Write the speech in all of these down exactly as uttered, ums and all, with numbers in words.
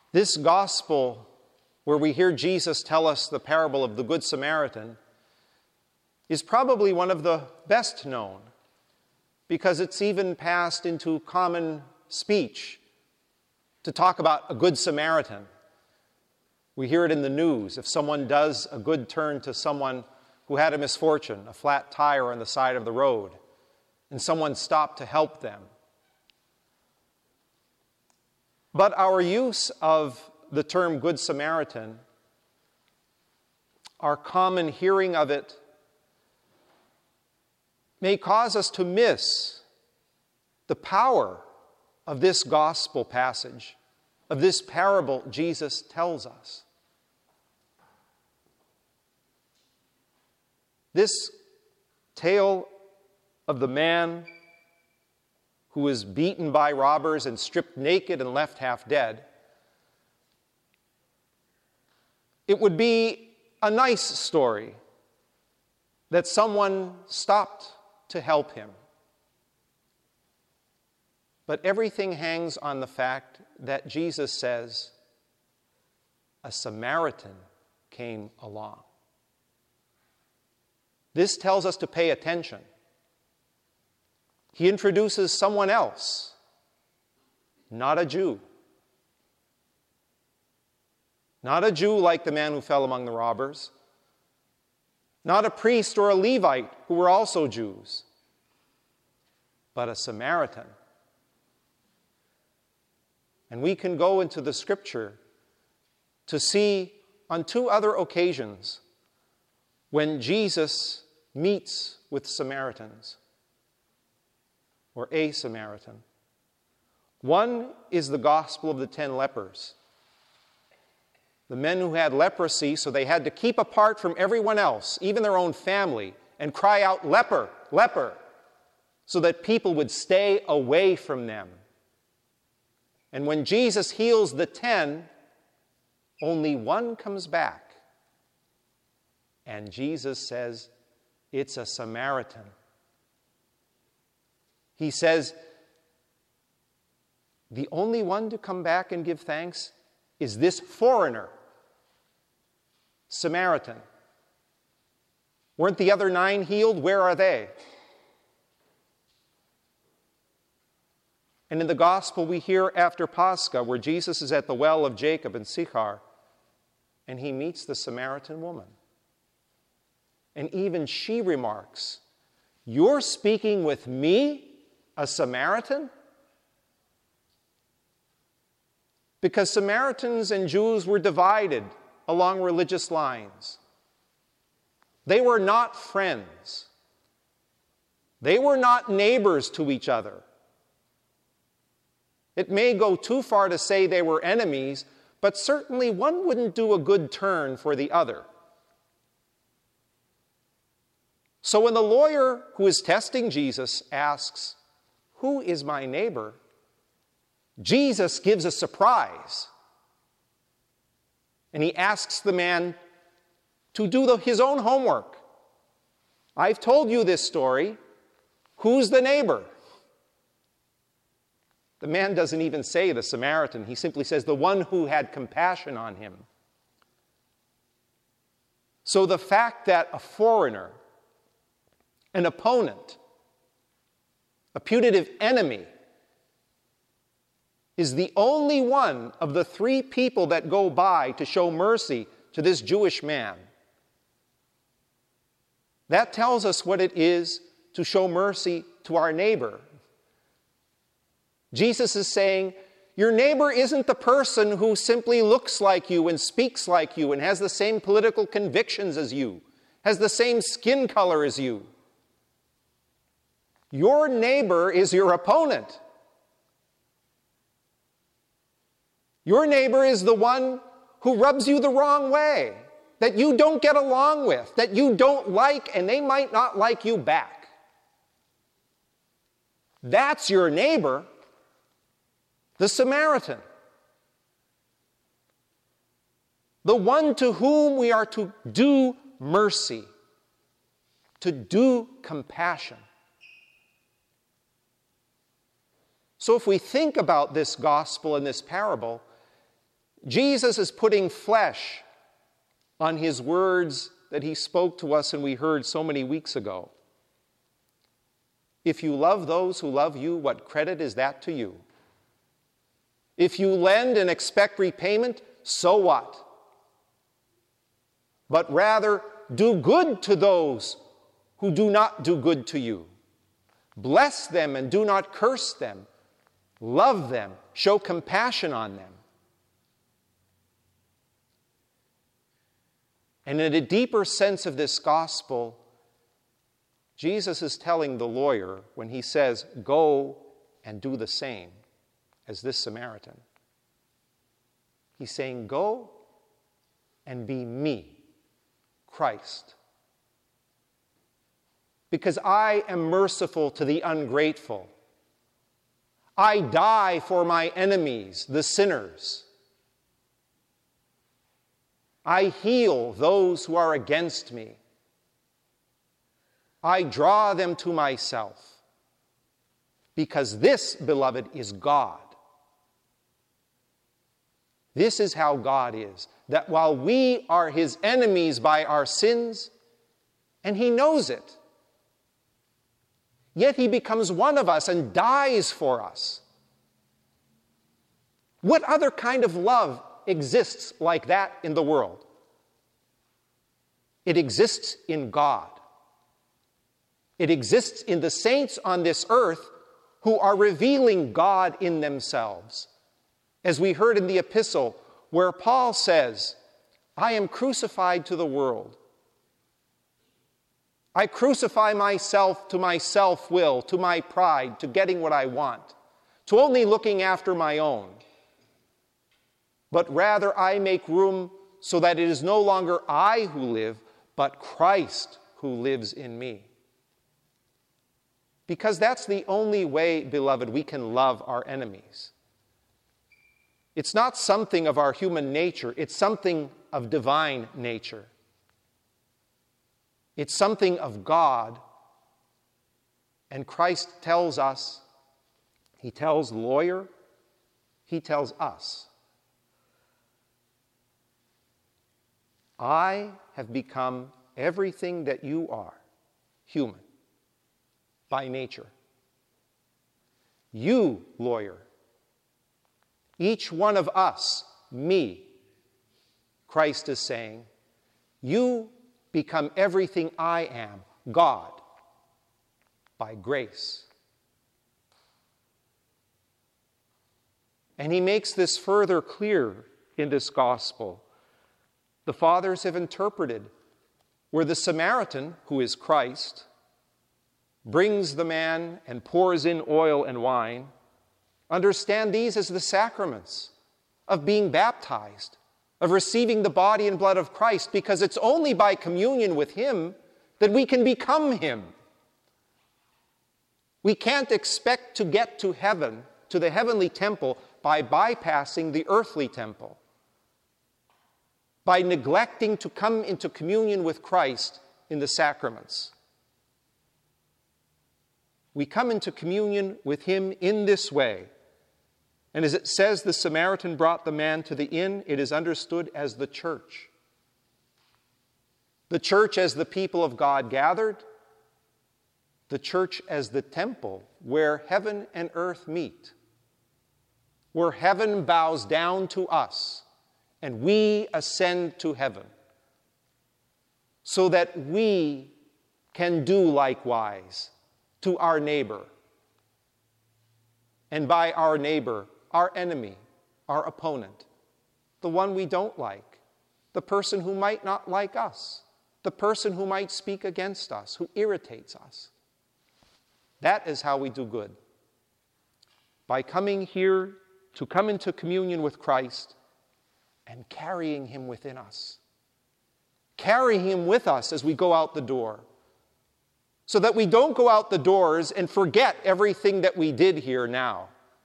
This gospel, where we hear Jesus tell us the parable of the Good Samaritan, is probably one of the best known, because it's even passed into common speech to talk about a good Samaritan. We hear it in the news. If someone does a good turn to someone who had a misfortune, a flat tire on the side of the road, and someone stopped to help them. But our use of the term Good Samaritan, our common hearing of it, may cause us to miss the power of this gospel passage, of this parable Jesus tells us. This tale of the man who was beaten by robbers and stripped naked and left half dead, it would be a nice story that someone stopped to help him. But everything hangs on the fact that Jesus says, a Samaritan came along. This tells us to pay attention. He introduces someone else, not a Jew. Not a Jew like the man who fell among the robbers. Not a priest or a Levite who were also Jews, but a Samaritan. And we can go into the Scripture to see on two other occasions when Jesus meets with Samaritans, or a Samaritan. One is the gospel of the ten lepers. The men who had leprosy, so they had to keep apart from everyone else, even their own family, and cry out, leper, leper, so that people would stay away from them. And when Jesus heals the ten, only one comes back. And Jesus says, it's a Samaritan. He says, the only one to come back and give thanks is this foreigner, Samaritan. Weren't the other nine healed? Where are they? And in the gospel we hear after Pascha, where Jesus is at the well of Jacob in Sychar, and he meets the Samaritan woman. And even she remarks, you're speaking with me, a Samaritan? Because Samaritans and Jews were divided along religious lines. They were not friends. They were not neighbors to each other. It may go too far to say they were enemies, but certainly one wouldn't do a good turn for the other. So when the lawyer who is testing Jesus asks, who is my neighbor? Jesus gives a surprise. And he asks the man to do the, his own homework. I've told you this story. Who's the neighbor? The man doesn't even say the Samaritan. He simply says the one who had compassion on him. So the fact that a foreigner, an opponent, a putative enemy, is the only one of the three people that go by to show mercy to this Jewish man. That tells us what it is to show mercy to our neighbor. Jesus is saying, your neighbor isn't the person who simply looks like you and speaks like you and has the same political convictions as you, has the same skin color as you. Your neighbor is your opponent. Your neighbor is the one who rubs you the wrong way, that you don't get along with, that you don't like, and they might not like you back. That's your neighbor, the Samaritan. The one to whom we are to do mercy, to do compassion. So if we think about this gospel and this parable, Jesus is putting flesh on his words that he spoke to us and we heard so many weeks ago. If you love those who love you, what credit is that to you? If you lend and expect repayment, so what? But rather, do good to those who do not do good to you. Bless them and do not curse them. Love them. Show compassion on them. And in a deeper sense of this gospel, Jesus is telling the lawyer when he says, go and do the same as this Samaritan. He's saying, go and be me, Christ. Because I am merciful to the ungrateful. I die for my enemies, the sinners. I heal those who are against me. I draw them to myself. Because this, beloved, is God. This is how God is. That while we are his enemies by our sins, and he knows it, yet he becomes one of us and dies for us. What other kind of love exists like that in the world? It exists in God. It exists in the saints on this earth who are revealing God in themselves. As we heard in the epistle, where Paul says, I am crucified to the world. I crucify myself to my self-will, to my pride, to getting what I want, to only looking after my own. But rather I make room so that it is no longer I who live, but Christ who lives in me. Because that's the only way, beloved, we can love our enemies. It's not something of our human nature, it's something of divine nature. It's something of God. And Christ tells us, he tells the lawyer, he tells us, I have become everything that you are, human, by nature. You, lawyer, each one of us, me, Christ is saying, you become everything I am, God, by grace. And he makes this further clear in this gospel. The fathers have interpreted where the Samaritan, who is Christ, brings the man and pours in oil and wine. Understand these as the sacraments of being baptized, of receiving the body and blood of Christ, because it's only by communion with him that we can become him. We can't expect to get to heaven, to the heavenly temple, by bypassing the earthly temple, by neglecting to come into communion with Christ in the sacraments. We come into communion with him in this way. And as it says, the Samaritan brought the man to the inn, it is understood as the church. The church as the people of God gathered, the church as the temple where heaven and earth meet, where heaven bows down to us and we ascend to heaven, so that we can do likewise to our neighbor. And by our neighbor, our enemy, our opponent, the one we don't like, the person who might not like us, the person who might speak against us, who irritates us. That is how we do good. By coming here to come into communion with Christ and carrying him within us. Carrying him with us as we go out the door, so that we don't go out the doors and forget everything that we did here now.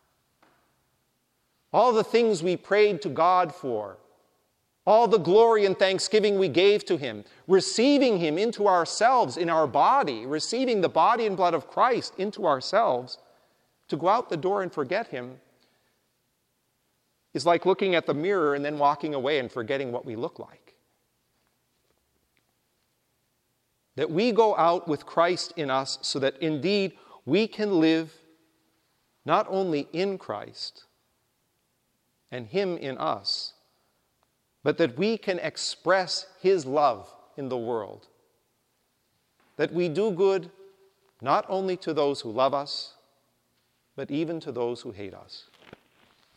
All the things we prayed to God for, all the glory and thanksgiving we gave to him, receiving him into ourselves, in our body, receiving the body and blood of Christ into ourselves, to go out the door and forget him, is like looking at the mirror and then walking away and forgetting what we look like. That we go out with Christ in us so that indeed we can live not only in Christ and Him in us, but that we can express His love in the world. That we do good not only to those who love us, but even to those who hate us.